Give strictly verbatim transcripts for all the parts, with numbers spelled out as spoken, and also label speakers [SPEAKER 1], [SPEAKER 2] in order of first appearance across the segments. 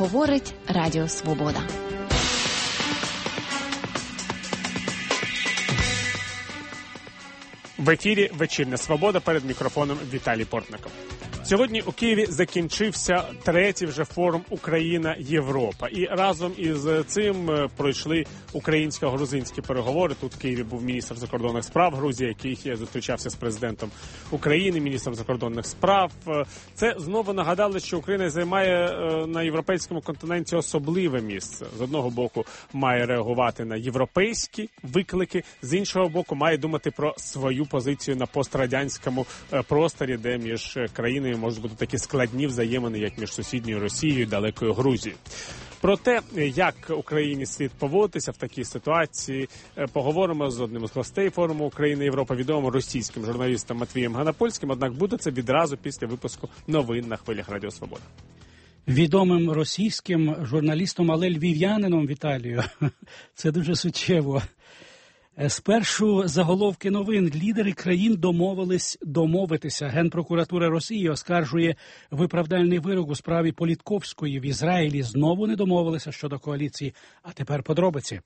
[SPEAKER 1] Говорить Радіо Свобода.
[SPEAKER 2] В ефірі «Вечірня Свобода», перед мікрофоном Віталій Портников. Сьогодні у Києві закінчився третій вже форум Україна-Європа. І разом із цим пройшли українсько-грузинські переговори. Тут в Києві був міністр закордонних справ Грузії, який зустрічався з президентом України, міністром закордонних справ. Це знову нагадало, що Україна займає на європейському континенті особливе місце. З одного боку має реагувати на європейські виклики, з іншого боку має думати про свою позицію на пострадянському просторі, де між країною можуть бути такі складні взаємини, як між сусідньою Росією і далекою Грузією. Про те, як Україні слід поводитися в такій ситуації, поговоримо з одним з гостей форуму Україна-Європа, відомим російським журналістом Матвієм Ганапольським, однак буде це відразу після випуску новин на хвилях Радіо Свобода.
[SPEAKER 3] Відомим російським журналістом, але львів'янином, Віталію. Це дуже суттєво. Спершу заголовки новин. Лідери країн домовились домовитися. Генпрокуратура Росії оскаржує виправдальний вирок у справі Політковської. В Ізраїлі знову не домовилися щодо коаліції. А тепер подробиці.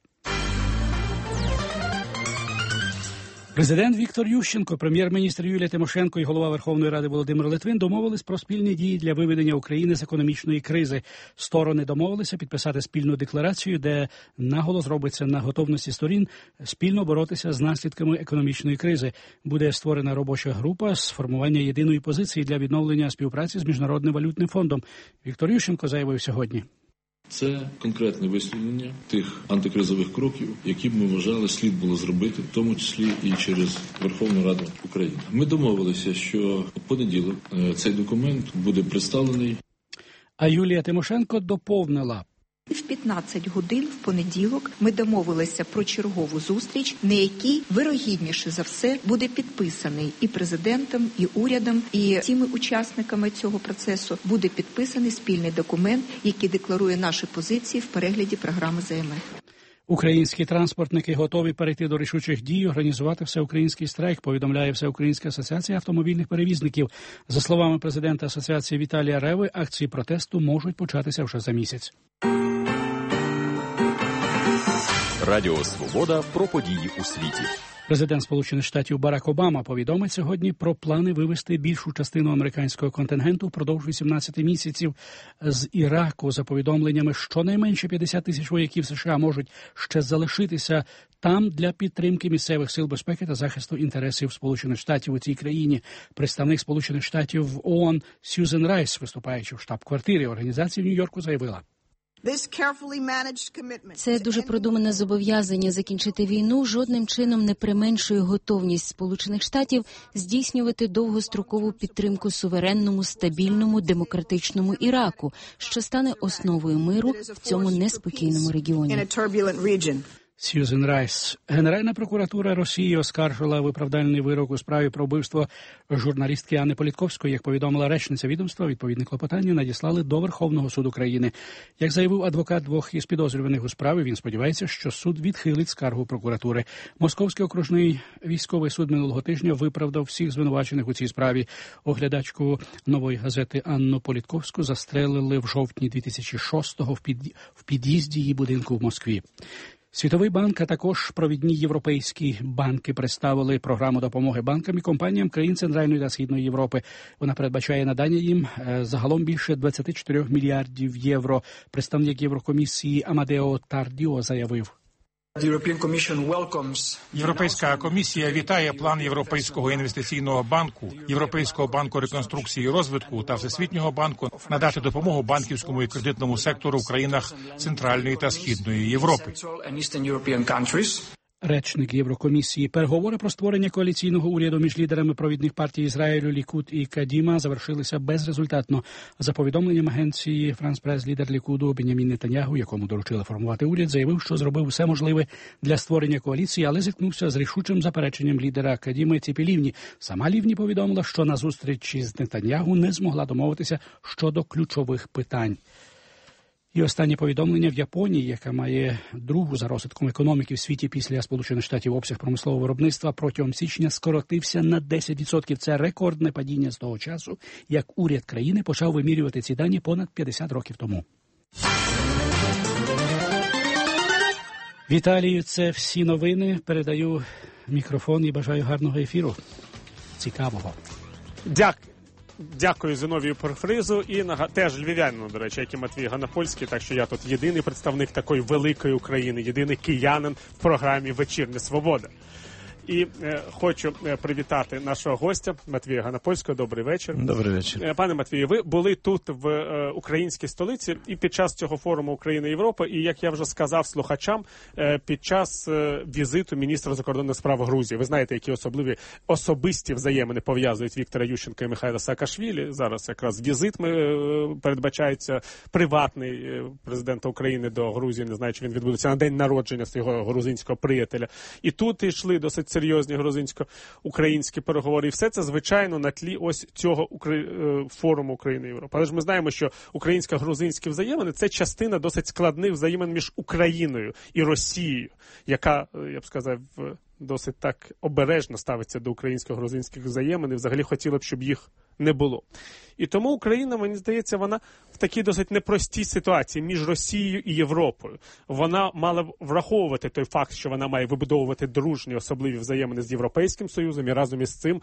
[SPEAKER 3] Президент Віктор Ющенко, прем'єр-міністр Юлія Тимошенко і голова Верховної Ради Володимир Литвин домовились про спільні дії для виведення України з економічної кризи. Сторони домовилися підписати спільну декларацію, де наголос робиться на готовності сторін спільно боротися з наслідками економічної кризи. Буде створена робоча група з формування єдиної позиції для відновлення співпраці з Міжнародним валютним фондом. Віктор Ющенко заявив сьогодні.
[SPEAKER 4] Це конкретне висвітлення тих антикризових кроків, які б ми вважали слід було зробити, в тому числі і через Верховну Раду України. Ми домовилися, що в понеділок цей документ буде представлений.
[SPEAKER 3] А Юлія Тимошенко доповнила.
[SPEAKER 5] В п'ятнадцять годин в понеділок ми домовилися про чергову зустріч, на якій вирогідніше за все буде підписаний і президентом, і урядом, і всіми учасниками цього процесу буде підписаний спільний документ, який декларує наші позиції в перегляді програми З М Ф.
[SPEAKER 3] Українські транспортники готові перейти до рішучих дій, організувати всеукраїнський страйк, повідомляє Всеукраїнська асоціація автомобільних перевізників. За словами президента асоціації Віталія Реви, акції протесту можуть початися вже за місяць.
[SPEAKER 6] Радіо Свобода про події у світі.
[SPEAKER 3] Президент Сполучених Штатів Барак Обама повідомить сьогодні про плани вивести більшу частину американського контингенту впродовж вісімнадцяти місяців з Іраку. За повідомленнями, щонайменше п'ятдесят тисяч вояків США можуть ще залишитися там для підтримки місцевих сил безпеки та захисту інтересів Сполучених Штатів у цій країні. Представник Сполучених Штатів в ООН Сьюзен Райс, виступаючи в штаб-квартирі організації в Нью-Йорку, заявила.
[SPEAKER 7] Це дуже продумане зобов'язання закінчити війну жодним чином не применшує готовність Сполучених Штатів здійснювати довгострокову підтримку суверенному, стабільному, демократичному Іраку, що стане основою миру в цьому неспокійному регіоні.
[SPEAKER 3] Сьюзен Райс. Генеральна прокуратура Росії оскаржила виправдальний вирок у справі про вбивство журналістки Анни Політковської. Як повідомила речниця відомства, відповідне клопотання надіслали до Верховного суду країни. Як заявив адвокат двох із підозрюваних у справі, він сподівається, що суд відхилить скаргу прокуратури. Московський окружний військовий суд минулого тижня виправдав всіх звинувачених у цій справі. Оглядачку «Нової газети» Анну Політковську застрелили в жовтні дві тисячі шостого в, під... в під'їзді її будинку в Москві. Світовий банк, а також провідні європейські банки представили програму допомоги банкам і компаніям країн Центральної та Східної Європи. Вона передбачає надання їм загалом більше двадцять чотири мільярдів євро. Представник Єврокомісії Амадео Тардіо заявив.
[SPEAKER 8] Європейська комісія вітає план Європейського інвестиційного банку, Європейського банку реконструкції і розвитку та Всесвітнього банку надати допомогу банківському і кредитному сектору в країнах Центральної та Східної Європи.
[SPEAKER 3] Речник Єврокомісії. Переговори про створення коаліційного уряду між лідерами провідних партій Ізраїлю Лікуд і Кадіма завершилися безрезультатно. За повідомленням агенції Франс Прес, лідер Лікуду Бенямін Нетаньяху, якому доручили формувати уряд, заявив, що зробив все можливе для створення коаліції, але зіткнувся з рішучим запереченням лідера Кадіми Ціпі Лівні. Сама Лівні повідомила, що на зустрічі з Нетаньяху не змогла домовитися щодо ключових питань. І останнє повідомлення: в Японії, яка має другу за розвитком економіки в світі після Сполучених Штатів, обсяг промислового виробництва протягом січня скоротився на десять відсотків. Це рекордне падіння з того часу, як уряд країни почав вимірювати ці дані понад п'ятдесят років тому. Віталію, це всі новини. Передаю мікрофон і бажаю гарного ефіру. Цікавого.
[SPEAKER 2] Дякую. Дякую Зиновію Порфризу і на теж львів'янину, до речі, як і Матвій Ганапольський, так що я тут єдиний представник такої великої України, єдиний киянин в програмі «Вечірня Свобода». І е, хочу е, привітати нашого гостя Матвія Ганапольського. Добрий вечір.
[SPEAKER 9] Добрий вечір.
[SPEAKER 2] Е, пане Матвію, ви були тут в е, українській столиці і під час цього форуму Україна-Європа, і, як я вже сказав слухачам, е, під час е, візиту міністра закордонних справ Грузії. Ви знаєте, які особливі особисті взаємини пов'язують Віктора Ющенка і Михайла Саакашвілі. Зараз якраз візит ми, е, передбачається приватний е, президента України до Грузії. Не знаю, чи він відбудеться на день народження свого грузинського приятеля. І тут йшли досить серйозні грузинсько-українські переговори. І все це, звичайно, на тлі ось цього Украї... форуму Україна-Європа. Але ж ми знаємо, що українсько-грузинські взаємини – це частина досить складних взаємин між Україною і Росією, яка, я б сказав, досить так обережно ставиться до українсько-грузинських взаємин і взагалі хотіла б, щоб їх не було. І тому Україна, мені здається, вона в такій досить непростій ситуації між Росією і Європою. Вона мала б враховувати той факт, що вона має вибудовувати дружні особливі взаємини з Європейським Союзом і разом із цим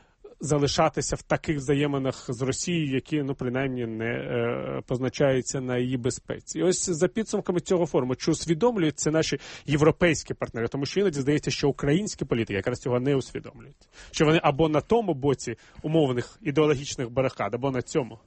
[SPEAKER 2] залишатися в таких взаєминах з Росією, які, ну, принаймні, не е, позначаються на її безпеці. І ось за підсумками цього форуму, чи усвідомлюють це наші європейські партнери? Тому що іноді здається, що українські політики якраз цього не усвідомлюють. Що вони або на тому боці умовних ідеологічних барикад, або на цьому.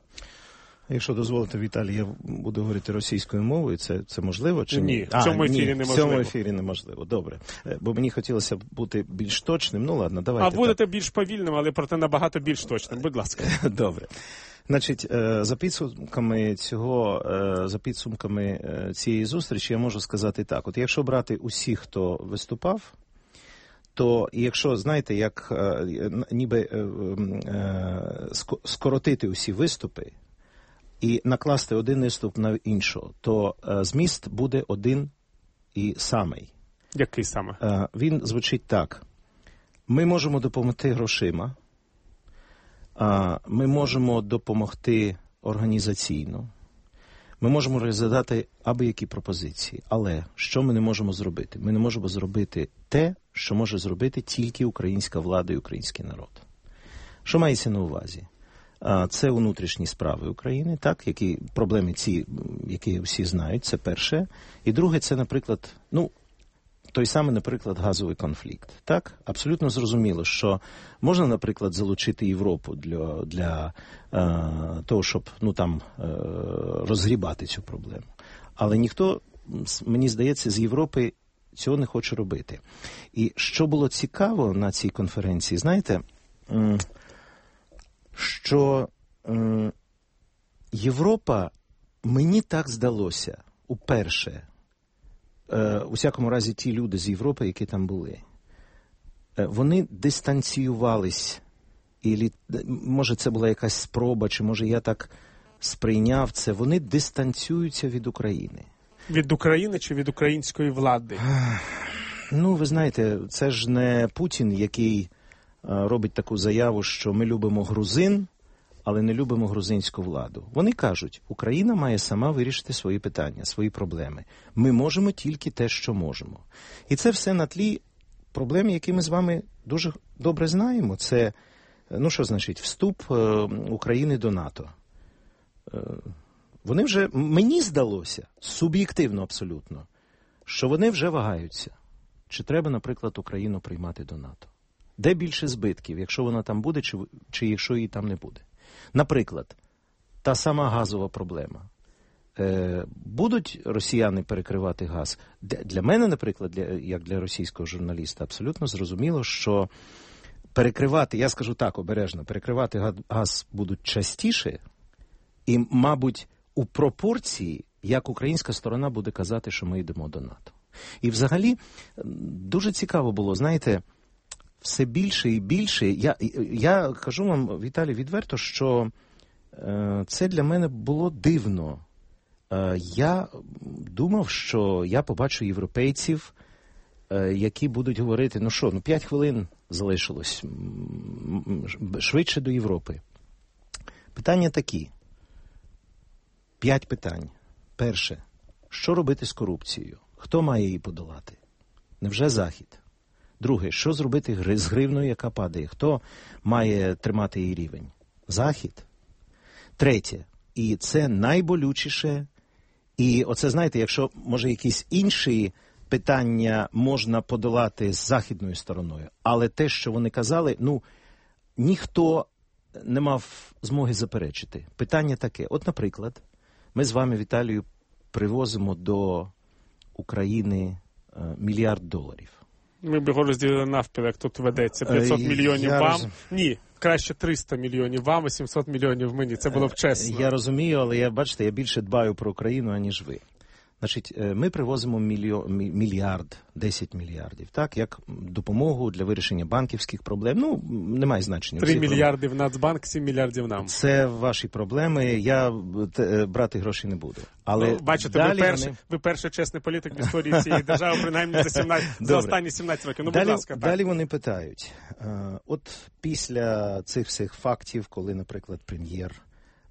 [SPEAKER 9] Якщо дозволите, Віталій, я буду говорити російською мовою, це, це можливо чи ні?
[SPEAKER 2] Ні, в цьому ефірі
[SPEAKER 9] ні,
[SPEAKER 2] неможливо.
[SPEAKER 9] В цьому ефірі неможливо, добре. Бо мені хотілося б бути більш точним, ну ладно, давайте.
[SPEAKER 2] А будете
[SPEAKER 9] так.
[SPEAKER 2] більш повільним, але проте набагато більш точним, будь ласка.
[SPEAKER 9] Добре. Значить, за підсумками цього, за підсумками цієї зустрічі я можу сказати так. От якщо брати усіх, хто виступав, то якщо, знаєте, як ніби скоротити усі виступи, і накласти один виступ на іншого, то е, зміст буде один і самий.
[SPEAKER 2] Який саме?
[SPEAKER 9] Е, він звучить так. Ми можемо допомогти грошима, е, ми можемо допомогти організаційно, ми можемо розглядати аби-які пропозиції. Але що ми не можемо зробити? Ми не можемо зробити те, що може зробити тільки українська влада і український народ. Що мається на увазі? Це внутрішні справи України, так, які проблеми ці, які всі знають, це перше. І друге, це, наприклад, ну, той самий, наприклад, газовий конфлікт. Так, абсолютно зрозуміло, що можна, наприклад, залучити Європу для, для е, того, щоб, ну, там, е, розгрібати цю проблему. Але ніхто, мені здається, з Європи цього не хоче робити. І що було цікаво на цій конференції, знаєте, м- що е, Європа, мені так здалося, уперше, е, у всякому разі ті люди з Європи, які там були, е, вони дистанціювались, і, може це була якась спроба, чи може я так сприйняв це, вони дистанціюються від України.
[SPEAKER 2] Від України чи від української влади?
[SPEAKER 9] Ну, ви знаєте, це ж не Путін, який робить таку заяву, що ми любимо грузин, але не любимо грузинську владу. Вони кажуть, Україна має сама вирішити свої питання, свої проблеми. Ми можемо тільки те, що можемо. І це все на тлі проблем, які ми з вами дуже добре знаємо. Це, ну що значить, вступ України до НАТО. Вони вже, мені здалося, суб'єктивно абсолютно, що вони вже вагаються. Чи треба, наприклад, Україну приймати до НАТО? Де більше збитків, якщо вона там буде, чи, чи якщо її там не буде? Наприклад, та сама газова проблема. Е, будуть росіяни перекривати газ? Для мене, наприклад, для, як для російського журналіста, абсолютно зрозуміло, що перекривати, я скажу так обережно, перекривати газ будуть частіше і, мабуть, у пропорції, як українська сторона буде казати, що ми йдемо до НАТО. І взагалі дуже цікаво було, знаєте, все більше і більше. Я, я кажу вам, Віталій, відверто, що е, це для мене було дивно. Е, я думав, що я побачу європейців, е, які будуть говорити, ну що, ну п'ять хвилин залишилось, швидше до Європи. Питання такі. П'ять питань. Перше. Що робити з корупцією? Хто має її подолати? Невже Захід? Друге, що зробити з гривною, яка падає? Хто має тримати її рівень? Захід. Третє, і це найболючіше, і оце, знаєте, якщо, може, якісь інші питання можна подолати з західною стороною, але те, що вони казали, ну, ніхто не мав змоги заперечити. Питання таке. От, наприклад, ми з вами, Віталію, привозимо до України е, мільярд доларів.
[SPEAKER 2] Ми б його розділили навпіл, як тут ведеться. п'ятсот мільйонів
[SPEAKER 9] я
[SPEAKER 2] вам.
[SPEAKER 9] роз...
[SPEAKER 2] Ні, краще триста мільйонів вам і сімсот мільйонів мені. Це було б чесно.
[SPEAKER 9] Я розумію, але я, бачите, я більше дбаю про Україну, аніж ви. Значить, ми привозимо мільйо... мільярд, десять мільярдів, так, як допомогу для вирішення банківських проблем. Ну, немає значення.
[SPEAKER 2] Три мільярди в Нацбанк, сім мільярдів нам.
[SPEAKER 9] Це ваші проблеми, я брати гроші не буду. Але
[SPEAKER 2] ну, бачите,
[SPEAKER 9] далі
[SPEAKER 2] ви перший,
[SPEAKER 9] вони...
[SPEAKER 2] ви перший чесний політик в історії цієї держави, принаймні за, сімнадцять, за останні сімнадцять років. Ну,
[SPEAKER 9] далі,
[SPEAKER 2] будь ласка, так.
[SPEAKER 9] Далі вони питають, от після цих всіх фактів, коли, наприклад, прем'єр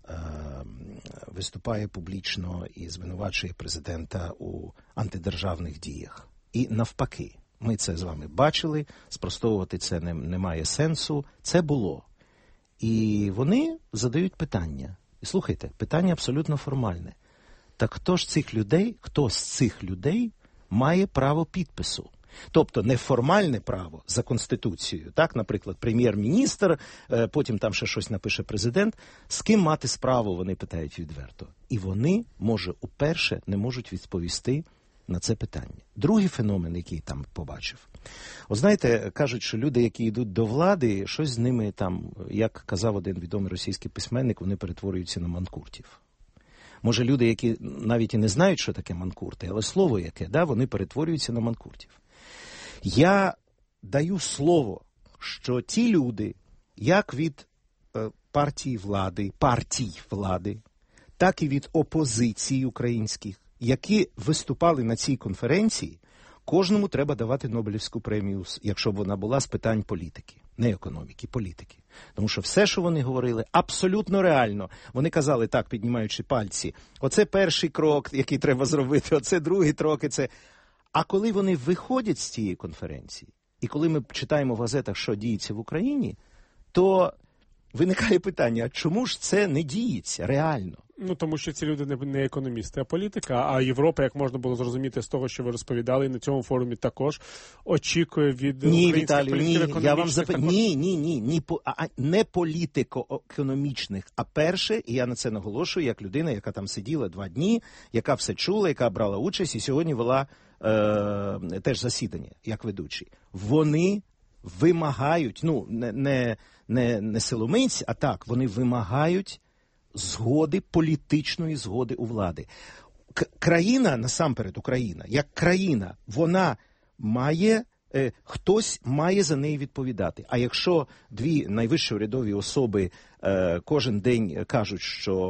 [SPEAKER 9] виступає публічно і звинувачує президента у антидержавних діях. І навпаки, ми це з вами бачили, спростовувати це не, не має сенсу. Це було. І вони задають питання. І слухайте, питання абсолютно формальне. Так хто ж цих людей, хто з цих людей має право підпису? Тобто неформальне право за Конституцією, так, наприклад, прем'єр-міністр, потім там ще щось напише президент. З ким мати справу, вони питають відверто. І вони, може, уперше не можуть відповісти на це питання. Другий феномен, який там побачив. От знаєте, кажуть, що люди, які йдуть до влади, щось з ними там, як казав один відомий російський письменник, вони перетворюються на манкуртів. Може, люди, які навіть і не знають, що таке манкурти, але слово яке, да, вони перетворюються на манкуртів. Я даю слово, що ті люди, як від е, партії влади, партій влади, так і від опозиції українських, які виступали на цій конференції, кожному треба давати Нобелівську премію, якщо б вона була з питань політики, не економіки, політики. Тому що все, що вони говорили, абсолютно реально. Вони казали так, піднімаючи пальці, оце перший крок, який треба зробити, оце другий крок, і це... А коли вони виходять з цієї конференції, і коли ми читаємо в газетах, що діється в Україні, то виникає питання, а чому ж це не діється реально?
[SPEAKER 2] Ну, тому що ці люди не, не економісти, а політика, а Європа, як можна було зрозуміти з того, що ви розповідали, і на цьому форумі також очікує від
[SPEAKER 9] ні,
[SPEAKER 2] українських
[SPEAKER 9] Віталію,
[SPEAKER 2] політиків
[SPEAKER 9] ні, я вам зап...
[SPEAKER 2] також...
[SPEAKER 9] Ні, ні, ні, ні, а, не політико-економічних, а перше, і я на це наголошую, як людина, яка там сиділа два дні, яка все чула, яка брала участь і сьогодні вела е, теж засідання, як ведучий. Вони вимагають, ну, не, не, не, не силомиць, а так, вони вимагають згоди, політичної згоди у влади. К- країна, насамперед Україна, як країна, вона має, е, хтось має за неї відповідати. А якщо дві найвищі урядові особи е, кожен день кажуть,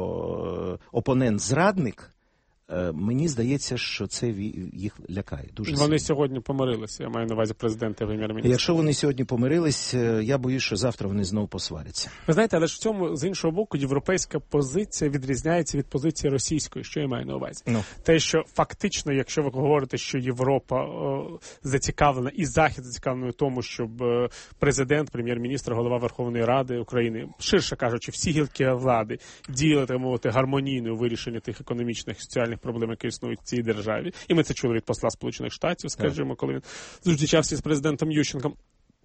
[SPEAKER 9] що е, опонент зрадник, мені здається, що це їх лякає. Дуже
[SPEAKER 2] вони
[SPEAKER 9] сильно.
[SPEAKER 2] сьогодні помирилися, я маю на увазі президента і прем'єр-міністра.
[SPEAKER 9] Якщо вони сьогодні помирились, я боюсь, що завтра вони знову посваряться.
[SPEAKER 2] Ви знаєте, але ж в цьому, з іншого боку, європейська позиція відрізняється від позиції російської, що я маю на увазі. Ну. Те, що фактично, якщо ви говорите, що Європа о, зацікавлена, і Захід зацікавлений в тому, щоб о, президент, прем'єр-міністр, голова Верховної Ради України, ширше кажучи, всі гілки влади діяли, так мовити, гармонійно у вирішенні тих економічних і соціальних проблем, які існують в цій державі. І ми це чули від посла Сполучених Штатів, скажімо, коли він зустрічався з президентом Ющенком.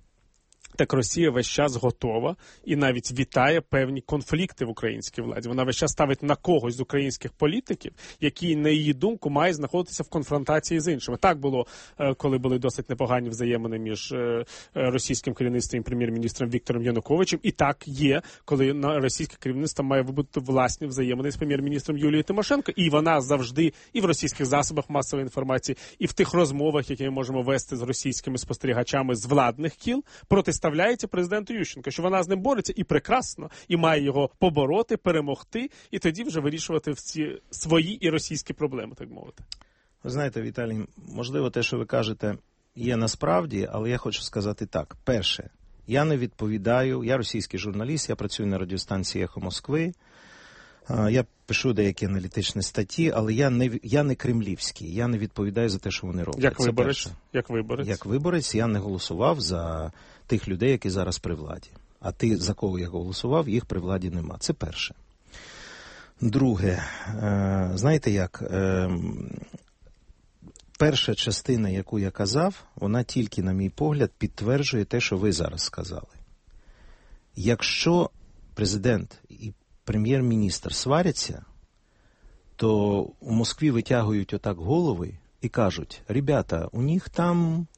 [SPEAKER 2] Так Росія весь час готова і навіть вітає певні конфлікти в українській владі. Вона весь час ставить на когось з українських політиків, які, на її думку, мають знаходитися в конфронтації з іншими. Так було, коли були досить непогані взаємини між російським керівництвом і прем'єр-міністром Віктором Януковичем. І так є, коли російське керівництво має вибути власні взаємини з прем'єр-міністром Юлією Тимошенко. І вона завжди і в російських засобах масової інформації, і в тих розмовах, які ми можемо вести з російськими спостерігачами з владних кіл, протиставляється президенту Ющенко, що вона з ним бореться і прекрасно, і має його побороти, перемогти, і тоді вже вирішувати всі свої і російські проблеми, так мовити.
[SPEAKER 9] Ви знаєте, Віталій, можливо, те, що ви кажете, є насправді, але я хочу сказати так. Перше, я не відповідаю, я російський журналіст, я працюю на радіостанції «Ехо Москви», Я пишу деякі аналітичні статті, але я не, я не кремлівський, я не відповідаю за те, що вони роблять.
[SPEAKER 2] Як виборець?
[SPEAKER 9] Це
[SPEAKER 2] Як виборець?
[SPEAKER 9] Як виборець я не голосував за тих людей, які зараз при владі. А ти, за кого я голосував, їх при владі нема. Це перше. Друге, знаєте як, перша частина, яку я казав, вона тільки, на мій погляд, підтверджує те, що ви зараз сказали. Якщо президент і прем'єр-міністр сваряться, то у Москві витягують отак голови і кажуть: ребята, у них там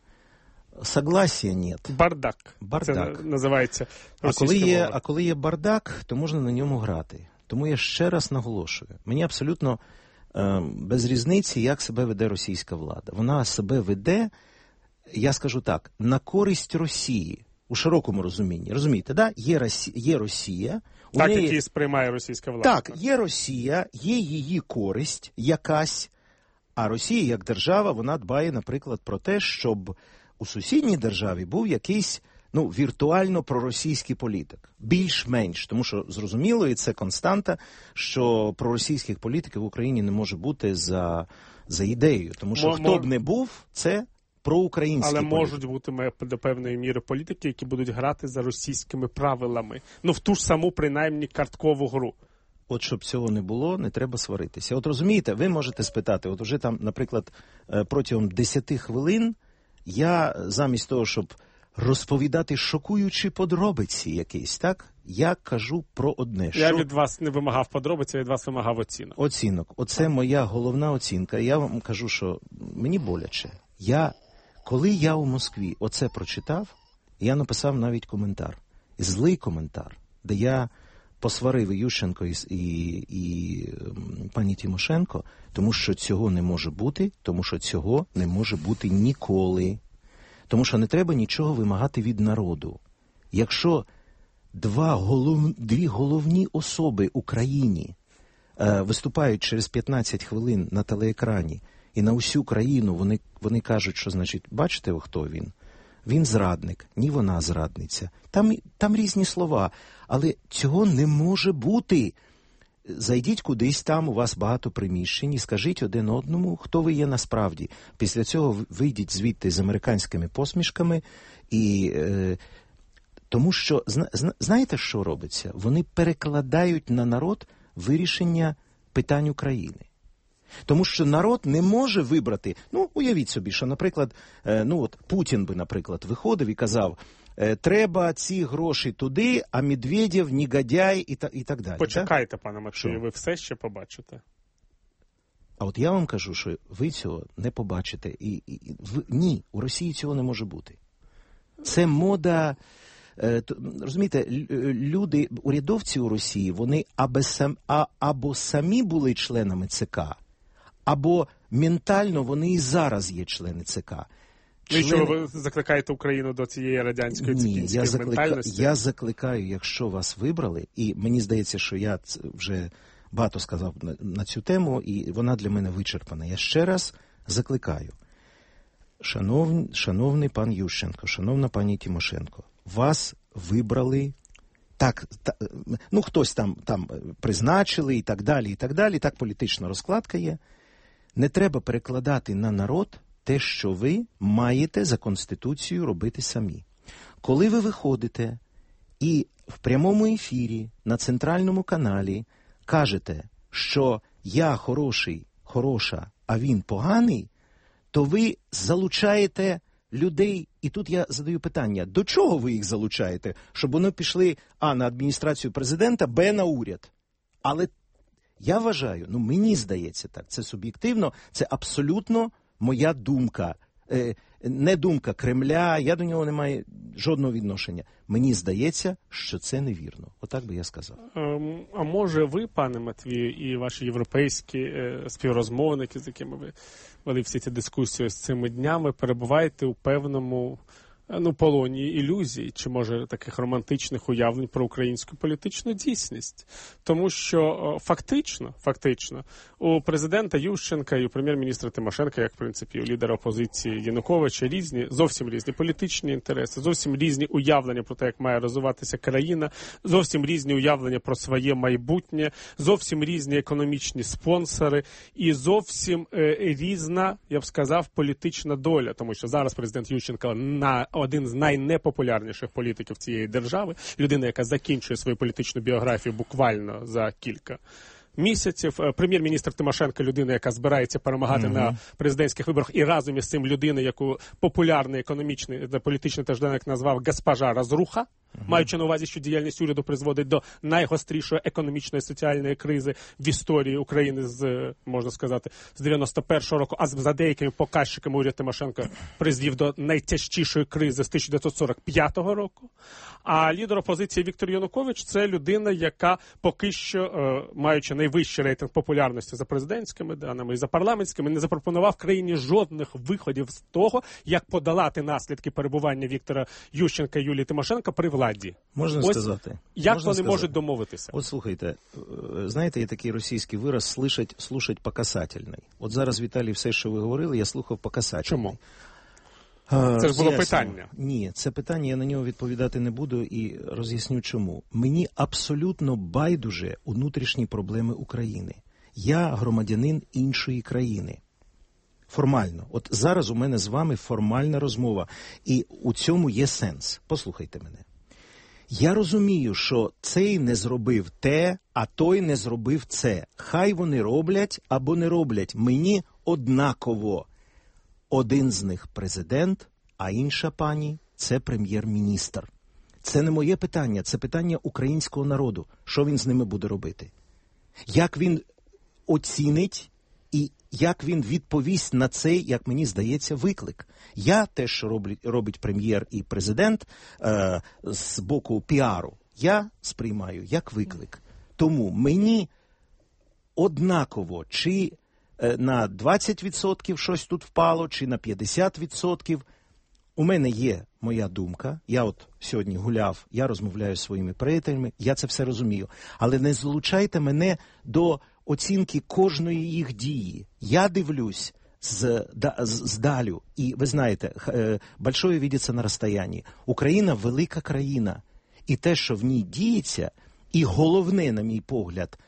[SPEAKER 9] согласия нет.
[SPEAKER 2] Бардак.
[SPEAKER 9] Бардак.
[SPEAKER 2] Це називається
[SPEAKER 9] а коли є,
[SPEAKER 2] мова.
[SPEAKER 9] А коли є бардак, то можна на ньому грати. Тому я ще раз наголошую. Мені абсолютно е, без різниці, як себе веде російська влада. Вона себе веде, я скажу так, на користь Росії. У широкому розумінні. Розумієте, да? Є Росія, є Росія. У
[SPEAKER 2] так,
[SPEAKER 9] неї...
[SPEAKER 2] які сприймає російська влада.
[SPEAKER 9] Так, є Росія, є її користь якась, а Росія як держава, вона дбає, наприклад, про те, щоб у сусідній державі був якийсь, ну, віртуально проросійський політик. Більш-менш, тому що зрозуміло, і це константа, що проросійських політиків в Україні не може бути за, за ідеєю. Тому що
[SPEAKER 2] Мо,
[SPEAKER 9] хто б не був, це проукраїнські
[SPEAKER 2] Але
[SPEAKER 9] політики.
[SPEAKER 2] можуть бути до певної міри політики, які будуть грати за російськими правилами. Ну, в ту ж саму, принаймні, карткову гру.
[SPEAKER 9] От щоб цього не було, не треба сваритися. От розумієте, ви можете спитати, от уже там, наприклад, протягом десяти хвилин я замість того, щоб розповідати шокуючі подробиці якісь, так, я кажу про одне.
[SPEAKER 2] Я
[SPEAKER 9] що...
[SPEAKER 2] від вас не вимагав подробиць, я від вас вимагав оцінок.
[SPEAKER 9] Оцінок. Оце моя головна оцінка. Я вам кажу, що мені боляче. Я, коли я у Москві оце прочитав, я написав навіть коментар. Злий коментар, де я посварив і Ющенко і, і, і пані Тимошенко, тому що цього не може бути, тому що цього не може бути ніколи. Тому що не треба нічого вимагати від народу. Якщо два голов... дві головні особи у країні е, виступають через п'ятнадцять хвилин на телеекрані, і на усю країну вони, вони кажуть, що, значить, бачите, хто він? Він зрадник, ні вона зрадниця. Там, там різні слова, але цього не може бути. Зайдіть кудись там, у вас багато приміщень, і скажіть один одному, хто ви є насправді. Після цього вийдіть звідти з американськими посмішками. І, е, тому що, зна, знаєте, що робиться? Вони перекладають на народ вирішення питань України. Тому що народ не може вибрати, ну, уявіть собі, що, наприклад, е, ну, от Путін би, наприклад, виходив і казав, треба ці гроші туди, а Медведєв, негодяй і, та, і так далі.
[SPEAKER 2] Почекайте,
[SPEAKER 9] так?
[SPEAKER 2] пане Матвію, ви все ще побачите.
[SPEAKER 9] А от я вам кажу, що ви цього не побачите. І, і, і в, ні, у Росії цього не може бути. Це мода, е, то, розумієте, люди, урядовці у Росії, вони або, сам, а, або самі були членами ЦК, або ментально вони і зараз є члени ЦК.
[SPEAKER 2] Ну, що ви закликаєте Україну до цієї радянської цикінської
[SPEAKER 9] Ні, я
[SPEAKER 2] ментальності?
[SPEAKER 9] Заклика... Я закликаю, якщо вас вибрали, і мені здається, що я вже багато сказав на, на цю тему, і вона для мене вичерпана. Я ще раз закликаю. Шанов... Шановний пан Ющенко, шановна пані Тимошенко, вас вибрали, так, та, ну хтось там, там призначили і так далі, і так далі, так політична розкладка є. Не треба перекладати на народ те, що ви маєте за Конституцією робити самі. Коли ви виходите і в прямому ефірі на центральному каналі кажете, що я хороший, хороша, а він поганий, то ви залучаєте людей, і тут я задаю питання, до чого ви їх залучаєте? Щоб вони пішли, а, на адміністрацію президента, б, на уряд. Але я вважаю, ну мені здається так, це суб'єктивно, це абсолютно моя думка, е, не думка Кремля, я до нього не маю жодного відношення. Мені здається, що це невірно. Отак би я сказав.
[SPEAKER 2] Ем, а може ви, пане Матвію, і ваші європейські е, співрозмовники, з якими ви вели всі ці дискусії з цими днями, перебуваєте у певному ну, полоні ілюзій, чи, може, таких романтичних уявлень про українську політичну дійсність. Тому що фактично, фактично, у президента Ющенка і у прем'єр-міністра Тимошенка, як, в принципі, у лідера опозиції Януковича, різні, зовсім різні політичні інтереси, зовсім різні уявлення про те, як має розвиватися країна, зовсім різні уявлення про своє майбутнє, зовсім різні економічні спонсори і зовсім е, різна, я б сказав, політична доля. Тому що зараз президент Ющенко на один з найнепопулярніших політиків цієї держави, людина, яка закінчує свою політичну біографію буквально за кілька місяців. Прем'єр-міністр Тимошенко – людина, яка збирається перемагати mm-hmm. на президентських виборах, і разом із цим людина, яку популярний економічний політичний тижденник назвав «госпожа розруха», mm-hmm. маючи на увазі, що діяльність уряду призводить до найгострішої економічної і соціальної кризи в історії України з, можна сказати, з дев'яносто першого року, а за деякими показчиками уряд Тимошенко призвів до найтяжчішої кризи з тисяча дев'ятсот сорок п'ятого року. А лідер опозиції Віктор Янукович – це людина, яка поки що, е, маючи найвищий рейтинг популярності за президентськими даними і за парламентськими, не запропонував країні жодних виходів з того, як подолати наслідки перебування Віктора Ющенка і Юлії Тимошенко при владі.
[SPEAKER 9] Можна
[SPEAKER 2] Ось
[SPEAKER 9] сказати.
[SPEAKER 2] Як
[SPEAKER 9] Можна
[SPEAKER 2] вони
[SPEAKER 9] сказати.
[SPEAKER 2] можуть домовитися?
[SPEAKER 9] От слухайте, знаєте, є такий російський вираз «слушать, слушать по касательной». От зараз, Віталій, все, що ви говорили, я слухав по касательной.
[SPEAKER 2] Чому? Це ж було питання.
[SPEAKER 9] Ні, це питання, я на нього відповідати не буду і роз'ясню чому. Мені абсолютно байдуже внутрішні проблеми України. Я громадянин іншої країни. Формально. От зараз у мене з вами формальна розмова. І у цьому є сенс. Послухайте мене. Я розумію, що цей не зробив те, а той не зробив це. Хай вони роблять або не роблять. Мені однаково. Один з них президент, а інша пані – це прем'єр-міністр. Це не моє питання, це питання українського народу. Що він з ними буде робити? Як він оцінить і як він відповість на цей, як мені здається, виклик? Я те, що робить, робить прем'єр і президент е, з боку піару, я сприймаю як виклик. Тому мені однаково, чи на двадцять відсотків щось тут впало, чи на п'ятдесят відсотків. У мене є моя думка. Я от сьогодні гуляв, я розмовляю з своїми приятелями, я це все розумію. Але не залучайте мене до оцінки кожної їх дії. Я дивлюсь з, да, з, здалю. І ви знаєте, большое видиться на розстоянні. Україна – велика країна. І те, що в ній діється, і головне, на мій погляд,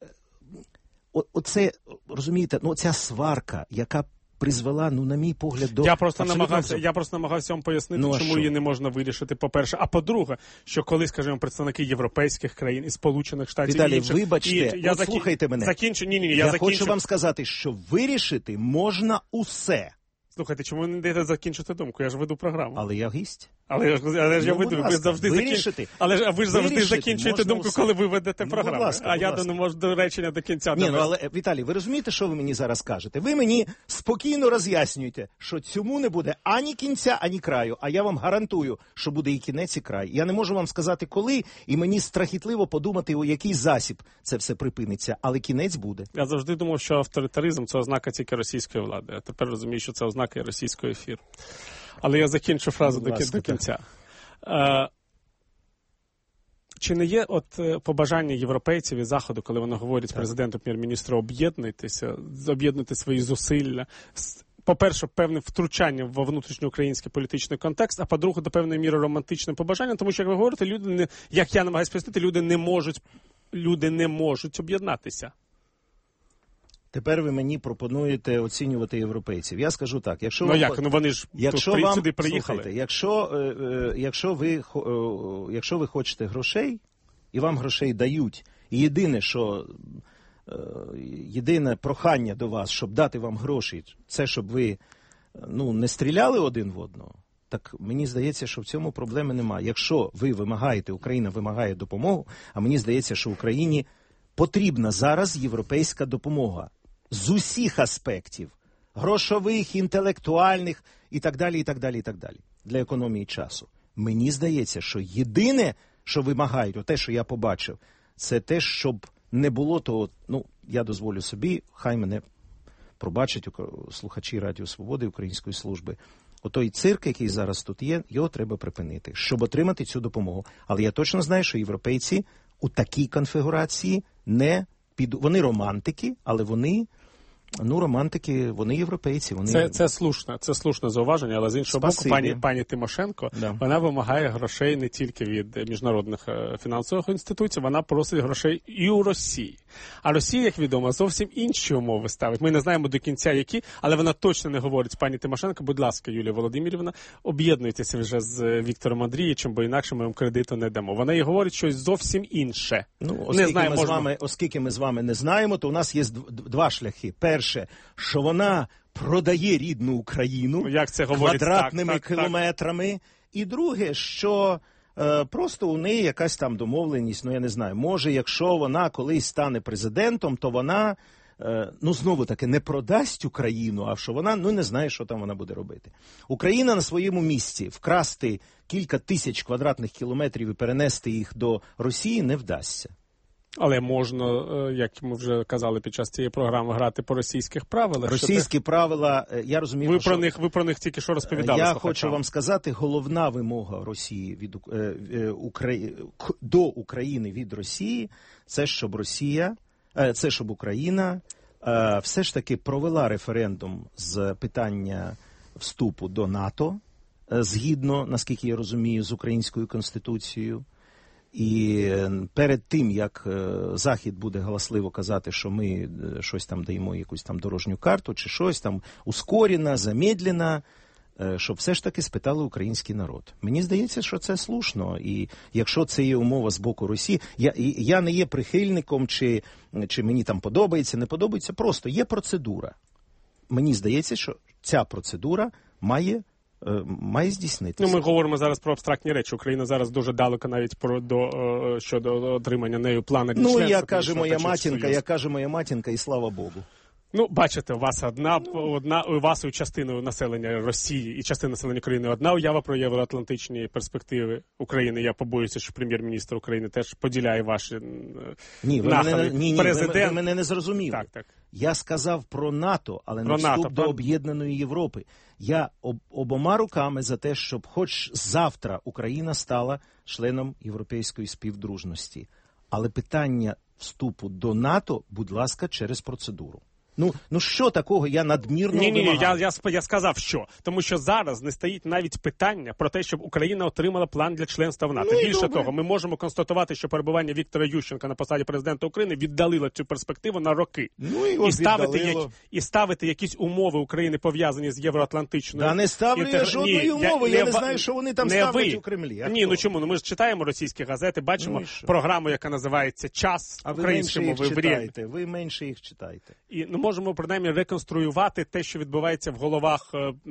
[SPEAKER 9] оце, розумієте, ну ця сварка, яка призвела, ну, на мій погляд, до...
[SPEAKER 2] Я просто намагався, я просто намагався вам пояснити,
[SPEAKER 9] ну,
[SPEAKER 2] чому її не можна вирішити, по-перше. А по-друге, що коли, скажімо, представники європейських країн і Сполучених Штатів...
[SPEAKER 9] Віталій,
[SPEAKER 2] і інших,
[SPEAKER 9] вибачте,
[SPEAKER 2] і, я
[SPEAKER 9] от
[SPEAKER 2] закі...
[SPEAKER 9] слухайте мене.
[SPEAKER 2] Закінчу, ні, ні, я,
[SPEAKER 9] я
[SPEAKER 2] закінчу.
[SPEAKER 9] хочу вам сказати, що вирішити можна усе.
[SPEAKER 2] Слухайте, чому ви не даєте закінчити думку? Я ж веду програму.
[SPEAKER 9] Але я гість.
[SPEAKER 2] Але, але ж я
[SPEAKER 9] ну,
[SPEAKER 2] веду, ви завжди закінчуєте. Але ж ви ж завжди
[SPEAKER 9] вирішити
[SPEAKER 2] закінчуєте думку,
[SPEAKER 9] усе.
[SPEAKER 2] коли ви ведете
[SPEAKER 9] ну,
[SPEAKER 2] програму.
[SPEAKER 9] Ласка,
[SPEAKER 2] а я
[SPEAKER 9] ласка.
[SPEAKER 2] не можу до речення до кінця.
[SPEAKER 9] Ні, ну, але, Віталій, ви розумієте, що ви мені зараз кажете? Ви мені спокійно роз'яснюєте, що цьому не буде ані кінця, ані краю. А я вам гарантую, що буде і кінець, і край. Я не можу вам сказати, коли, і мені страхітливо подумати, у який засіб це все припиниться. Але кінець буде.
[SPEAKER 2] Я завжди думав, що авторитаризм – це ознака тільки російської влади. А тепер розумію, що це ознака і російського ефіру. Але я закінчу фразу до,
[SPEAKER 9] ласка,
[SPEAKER 2] до кінця. Е, чи не є от побажання європейців і Заходу, коли вони говорять так. президенту, прем'єр-міністру, об'єднуйтеся, об'єднуйте свої зусилля, по-перше, певним втручанням во внутрішньоукраїнський політичний контекст, а по-друге, до певної міри романтичним побажанням, тому що, як ви говорите, люди, не, як я намагаюся пояснити, люди не можуть, люди не можуть об'єднатися.
[SPEAKER 9] Тепер ви мені пропонуєте оцінювати європейців. Я скажу так, якщо
[SPEAKER 2] ну
[SPEAKER 9] вам,
[SPEAKER 2] як, ну вони ж
[SPEAKER 9] якщо
[SPEAKER 2] тут
[SPEAKER 9] вам,
[SPEAKER 2] сюди приїхали.
[SPEAKER 9] Слухайте, якщо, е, е, якщо, ви, е, якщо ви хочете грошей, і вам грошей дають, і єдине, що е, єдине прохання до вас, щоб дати вам гроші, це щоб ви ну, не стріляли один в одного, так мені здається, що в цьому проблеми немає. Якщо ви вимагаєте, Україна вимагає допомогу, а мені здається, що Україні потрібна зараз європейська допомога. З усіх аспектів. Грошових, інтелектуальних і так далі, і так далі, і так далі. Для економії часу. Мені здається, що єдине, що вимагають, те, що я побачив, це те, щоб не було того, ну, я дозволю собі, хай мене пробачать слухачі Радіо Свободи Української служби, Отой цирк, який зараз тут є, його треба припинити, щоб отримати цю допомогу. Але я точно знаю, що європейці у такій конфігурації не підуть. Вони романтики, але вони... Ну, романтики, вони європейці. Вони...
[SPEAKER 2] Це, це слушне, це слушне зауваження, але з іншого
[SPEAKER 9] Спасибі.
[SPEAKER 2] боку, пані, пані Тимошенко,
[SPEAKER 9] да.
[SPEAKER 2] вона вимагає грошей не тільки від міжнародних фінансових інституцій, вона просить грошей і у Росії. А Росія, як відомо, зовсім інші умови ставить. Ми не знаємо до кінця які, але вона точно не говорить, пані Тимошенко, будь ласка, Юлія Володимирівна, об'єднуйтеся вже з Віктором Андрійовичем, бо інакше ми вам кредиту не дамо. Вона їй говорить щось зовсім інше.
[SPEAKER 9] Ну, оскільки,
[SPEAKER 2] не знаю,
[SPEAKER 9] ми
[SPEAKER 2] можна...
[SPEAKER 9] з вами, оскільки ми з вами не знаємо, то у нас є два шляхи. Перше, що вона продає рідну Україну
[SPEAKER 2] як це говорить,
[SPEAKER 9] квадратними
[SPEAKER 2] так, так,
[SPEAKER 9] кілометрами. Так. І друге, що е, просто у неї якась там домовленість, ну я не знаю, може, якщо вона колись стане президентом, то вона, е, ну знову таки, не продасть Україну, а що вона, ну не знає, що там вона буде робити. Україна на своєму місці вкрасти кілька тисяч квадратних кілометрів і перенести їх до Росії не вдасться.
[SPEAKER 2] Але можна, як ми вже казали під час цієї програми, грати по російських правилах.
[SPEAKER 9] Російські
[SPEAKER 2] ти...
[SPEAKER 9] правила, я розумію,
[SPEAKER 2] ви
[SPEAKER 9] що...
[SPEAKER 2] про них, ви про них тільки що розповідали.
[SPEAKER 9] Я
[SPEAKER 2] слухачам.
[SPEAKER 9] хочу вам сказати, головна вимога Росії від е, е, Украї... до України від Росії, це щоб Росія, е, це щоб Україна е, все ж таки провела референдум з питання вступу до НАТО, е, згідно, наскільки я розумію, з українською конституцією. І перед тим, як Захід буде галасливо казати, що ми щось там даємо, якусь там дорожню карту, чи щось там ускорена, замедлена, щоб все ж таки спитали український народ. Мені здається, що це слушно. І якщо це є умова з боку Росії, я, я не є прихильником, чи, чи мені там подобається, не подобається, просто є процедура. Мені здається, що ця процедура має має здійснитися.
[SPEAKER 2] Ну, ми говоримо зараз про абстрактні речі. Україна зараз дуже далеко навіть про до щодо отримання нею плану для
[SPEAKER 9] ну,
[SPEAKER 2] членства.
[SPEAKER 9] Ну, я каже моя матінка, я каже моя матінка, і слава Богу.
[SPEAKER 2] Ну, бачите, у вас одна, одна у вас у частини населення Росії і частина населення України одна уява про євроатлантичні перспективи України. Я побоюся, що прем'єр-міністр України теж поділяє ваші
[SPEAKER 9] ні, ви
[SPEAKER 2] нахили.
[SPEAKER 9] Мене, ні, ні,
[SPEAKER 2] Президент...
[SPEAKER 9] ви, ви мене не зрозуміли.
[SPEAKER 2] Так, так.
[SPEAKER 9] Я сказав про НАТО, але
[SPEAKER 2] про
[SPEAKER 9] не вступ
[SPEAKER 2] НАТО,
[SPEAKER 9] до
[SPEAKER 2] про...
[SPEAKER 9] Об'єднаної Європи. Я об, обома руками за те, щоб хоч завтра Україна стала членом Європейської співдружності. Але питання вступу до НАТО, будь ласка, через процедуру. Ну, ну що такого я надмірно
[SPEAKER 2] ні, ні, ні,
[SPEAKER 9] вимагаю?
[SPEAKER 2] я, я, я сказав, що. Тому що зараз не стоїть навіть питання про те, щоб Україна отримала план для членства в НАТО.
[SPEAKER 9] Ну,
[SPEAKER 2] Більше
[SPEAKER 9] добре.
[SPEAKER 2] того, ми можемо констатувати, що перебування Віктора Ющенка на посаді президента України віддалило цю перспективу на роки.
[SPEAKER 9] Ну, і,
[SPEAKER 2] і, ставити, як, і ставити якісь умови України, пов'язані з євроатлантичною...
[SPEAKER 9] Да не ставлю інтегр... я жодної умови, я, я не знаю, що вони там ставлять
[SPEAKER 2] ви.
[SPEAKER 9] у Кремлі. А
[SPEAKER 2] ні,
[SPEAKER 9] хто?
[SPEAKER 2] ну чому? Ну ми ж читаємо російські газети, бачимо
[SPEAKER 9] ну,
[SPEAKER 2] програму, яка називається «Час»
[SPEAKER 9] а
[SPEAKER 2] українською мовою.
[SPEAKER 9] Ви менше їх читаєте, ви менше їх читаєте.
[SPEAKER 2] І ну, можемо, принаймні, реконструювати те, що відбувається в головах е, е,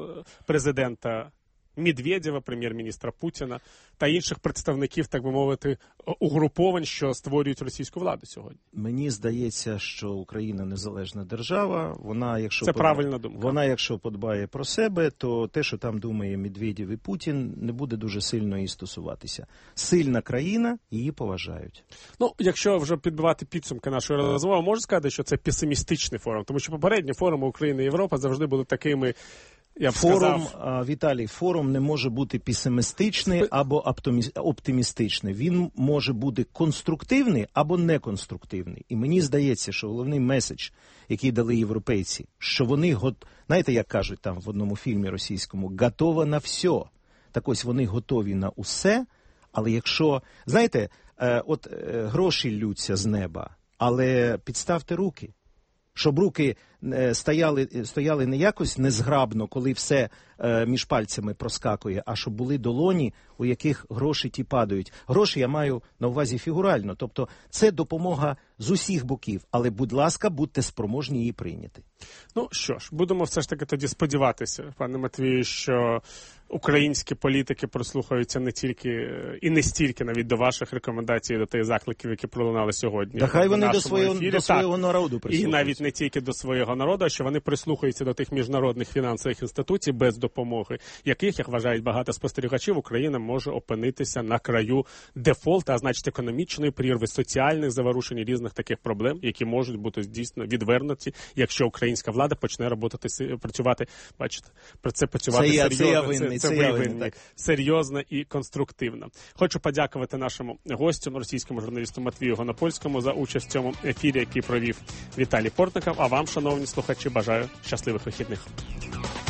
[SPEAKER 2] президента Медведєва, прем'єр-міністра Путіна та інших представників, так би мовити, угруповань, що створюють російську владу сьогодні.
[SPEAKER 9] Мені здається, що Україна незалежна держава. Вона, якщо
[SPEAKER 2] Це
[SPEAKER 9] подбає,
[SPEAKER 2] правильна думка.
[SPEAKER 9] Вона, якщо подбає про себе, то те, що там думає Медведєв і Путін, не буде дуже сильно її стосуватися. Сильна країна, її поважають.
[SPEAKER 2] Ну, якщо вже підбивати підсумки нашої розмови, можу сказати, що це песимістичний форум, тому що попередні форуми України і Європа завжди були такими. Я б
[SPEAKER 9] форум,
[SPEAKER 2] сказав...
[SPEAKER 9] Віталій, форум не може бути песимістичний або оптимістичний. Він може бути конструктивний або неконструктивний. І мені здається, що головний меседж, який дали європейці, що вони, знаєте, як кажуть там в одному фільмі російському, готова на все. Так ось вони готові на усе, але якщо, знаєте, от гроші ллються з неба, але підставте руки. Щоб руки стояли, стояли не якось незграбно, коли все е, між пальцями проскакує, а щоб були долоні, у яких гроші ті падають. Гроші я маю на увазі фігурально. Тобто це допомога з усіх боків. Але, будь ласка, будьте спроможні її прийняти.
[SPEAKER 2] Ну що ж, будемо все ж таки тоді сподіватися, пане Матвію, що українські політики прослухаються не тільки і не стільки навіть до ваших рекомендацій, до тих закликів, які пролунали сьогодні.
[SPEAKER 9] Та хай вони до свого,
[SPEAKER 2] ефірі.
[SPEAKER 9] до свого народу прислухаються.
[SPEAKER 2] І навіть не тільки до свого українського народу, що вони прислухаються до тих міжнародних фінансових інституцій, без допомоги яких, як вважають багато спостерігачів, Україна може опинитися на краю дефолту, а значить економічної прірви, соціальних заворушень і різних таких проблем, які можуть бути дійсно відвернуті, якщо українська влада почне роботи, працювати, бачите, про це працювати
[SPEAKER 9] це я,
[SPEAKER 2] серйозно,
[SPEAKER 9] це я винний,
[SPEAKER 2] це, це,
[SPEAKER 9] це я
[SPEAKER 2] винний,
[SPEAKER 9] винний,
[SPEAKER 2] серйозно і конструктивно. Хочу подякувати нашому гостю, російському журналісту Матвію Гонопольському, за участь в цьому ефірі, який провів Віталій Портников. А вам, шановні слухачі, бажаю щасливих вихідних.